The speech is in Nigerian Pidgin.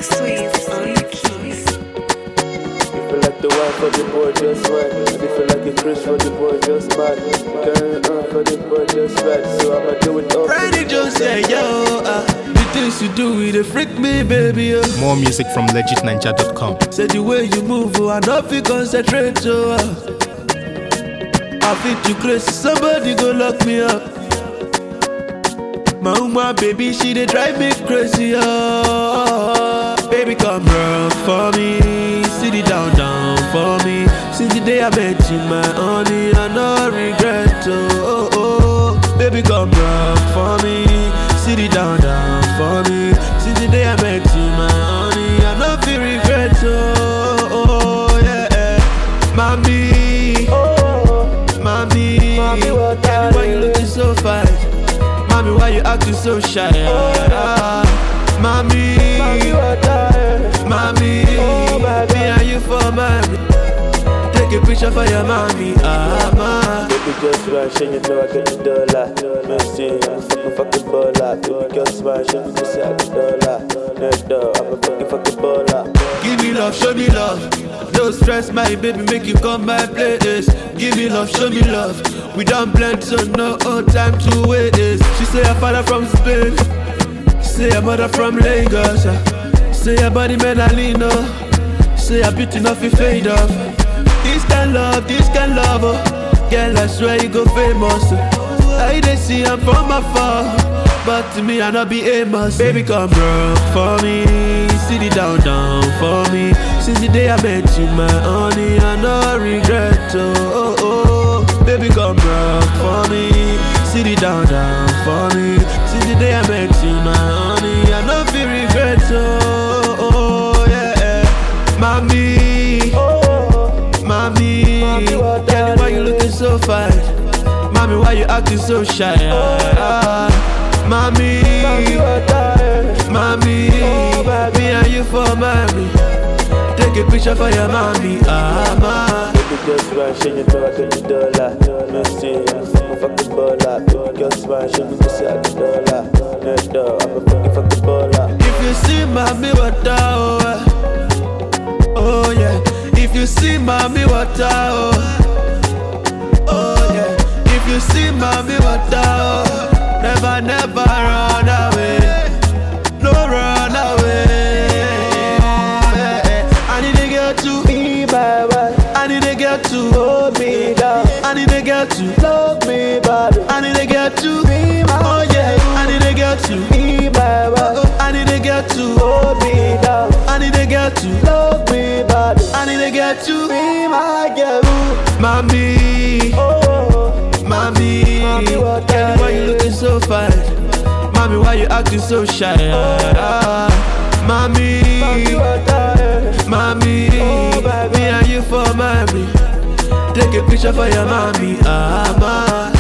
Swift on the keys. Feel like the wife for the boy just right. I feel like a Chris for the boy just mad. Carrying on for the boy just right. So I'ma do it all. Friday just say yo, the things you do it dey freak me, baby. More music from legitninja.com. Say the way you move, I don't feel concentrate. So I feel too crazy. Somebody go lock me up. My woman, baby, she dey drive me crazy. Baby, come run for me. Sit it down for me. Since the day I met you, my honey, I no regret. Baby, come run for me. Sit it down for me. Since the day I met you, my honey, I no feel regret. Yeah. Mommy, mommy, why you looking so fine? Mommy, why you acting so shy? Mommy, mommy, me and you for mommy. Take a picture for your mommy, Baby, just smash and you know I get the dollar. No see, I'm a fucking baller. Baby, just smash and you say I get the dollar. Next door, I'm a fucking baller. give me love, show me love. No stress, my baby, make you come my place. Give me love, show me love. We done blend, so no time to wait. She say her father from Spain. Say her mother from Lagos. Say her body Medalino. Say her beauty not fi fade off. This kind love, oh. Girl, I swear you go famous. I dey see I'm from afar, but to me I not be Amos. Baby, come run for me. Sit it down for me. Since the day I met you, my honey, I no regret. Baby, come run for me. Sit it down for me. Since the day I met you, my honey, I no feel regret. Yeah. Mommy, mommy, girl, why you looking so fine? Mommy, why you acting so shy? Mommy, mommy, me and you for mommy. Take a picture for your mommy, Baby, just smash and you know I get the dollar. No see, I'm a fucking baller. Baby, just smash and you say I get the dollar. Next door, I'm a fucking baller. if you see mommy, what oh yeah. If you see mommy, what oh yeah. If you see mommy, what never run away. No run away. I need a girl to be my wife. I need a girl to hold me down. I need a girl to love me bad. I need a girl to be my oh yeah. I need a girl to be my wife. I need a girl to hold me down. I need a girl to love me bad. I need a girl to be my girl. Mommy, mommy, girl, why you looking so fine? Mommy, why you acting so shy? Mommy, mommy, me and you for mommy. Take a picture for your mommy,